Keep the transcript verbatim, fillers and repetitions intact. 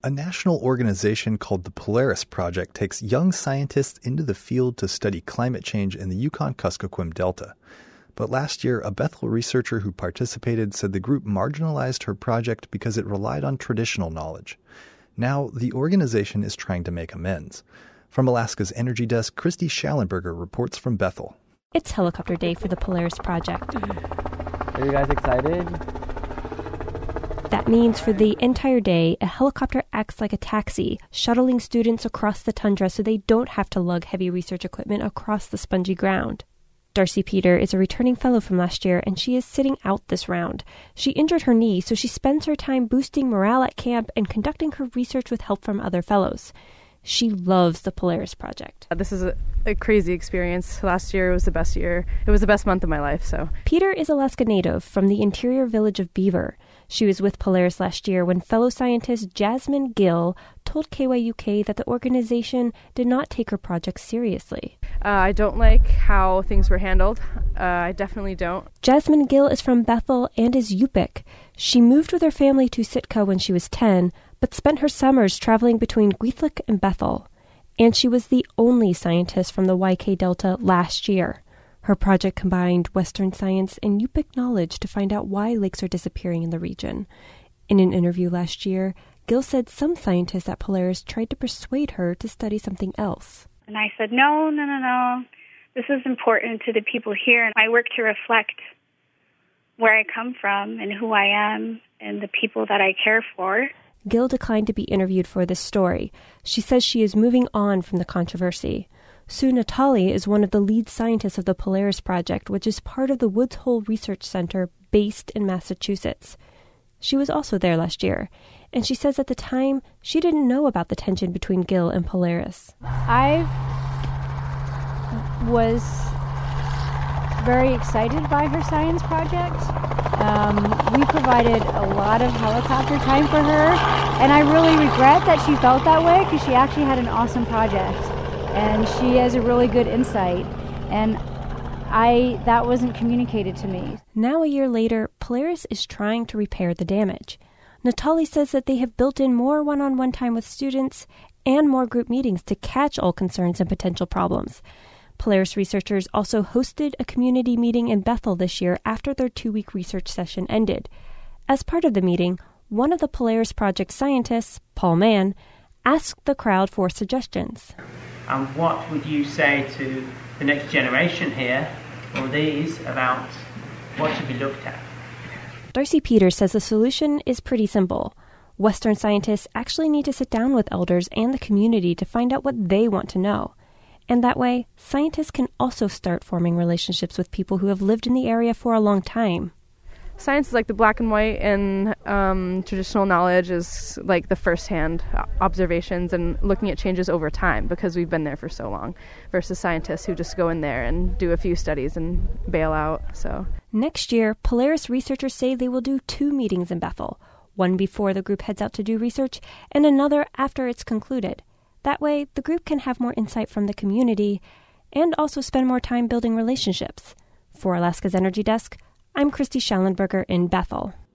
A national organization called the Polaris Project takes young scientists into the field to study climate change in the Yukon-Kuskokwim Delta. But last year, a Bethel researcher who participated said the group marginalized her project because it relied on traditional knowledge. Now, the organization is trying to make amends. From Alaska's Energy Desk, Christy Schallenberger reports from Bethel. It's helicopter day for the Polaris Project. Are you guys excited? That means for the entire day, a helicopter acts like a taxi, shuttling students across the tundra so they don't have to lug heavy research equipment across the spongy ground. Darcy Peter is a returning fellow from last year, and she is sitting out this round. She injured her knee, so she spends her time boosting morale at camp and conducting her research with help from other fellows. She loves the Polaris Project. This is a, a crazy experience. Last year was the best year. It was the best month of my life. So Peter is Alaska native from the interior village of Beaver. She was with Polaris last year when fellow scientist Jasmine Gill told K Y U K that the organization did not take her project seriously. Uh, I don't like how things were handled. Uh, I definitely don't. Jasmine Gill is from Bethel and is Yupik. She moved with her family to Sitka when she was ten, but spent her summers traveling between Gwithik and Bethel. And she was the only scientist from the Y K Delta last year. Her project combined Western science and Yupik knowledge to find out why lakes are disappearing in the region. In an interview last year, Gill said some scientists at Polaris tried to persuade her to study something else. And I said, no, no, no, no. This is important to the people here. And I work to reflect where I come from and who I am and the people that I care for. Gill declined to be interviewed for this story. She says she is moving on from the controversy. Sue Natali is one of the lead scientists of the Polaris Project, which is part of the Woods Hole Research Center based in Massachusetts. She was also there last year, and she says at the time she didn't know about the tension between Gill and Polaris. I was very excited by her science project. Um, we provided a lot of helicopter time for her, and I really regret that she felt that way because she actually had an awesome project. And she has a really good insight, and I that wasn't communicated to me. Now a year later, Polaris is trying to repair the damage. Natali says that they have built in more one-on-one time with students and more group meetings to catch all concerns and potential problems. Polaris researchers also hosted a community meeting in Bethel this year after their two-week research session ended. As part of the meeting, one of the Polaris Project scientists, Paul Mann, asked the crowd for suggestions. And what would you say to the next generation here, or these, about what should be looked at? Darcy Peters says the solution is pretty simple. Western scientists actually need to sit down with elders and the community to find out what they want to know. And that way, scientists can also start forming relationships with people who have lived in the area for a long time. Science is like the black and white, and um, traditional knowledge is like the first-hand observations and looking at changes over time because we've been there for so long, versus scientists who just go in there and do a few studies and bail out. So next year, Polaris researchers say they will do two meetings in Bethel, one before the group heads out to do research and another after it's concluded. That way, the group can have more insight from the community and also spend more time building relationships. For Alaska's Energy Desk, I'm Christy Schallenberger in Bethel.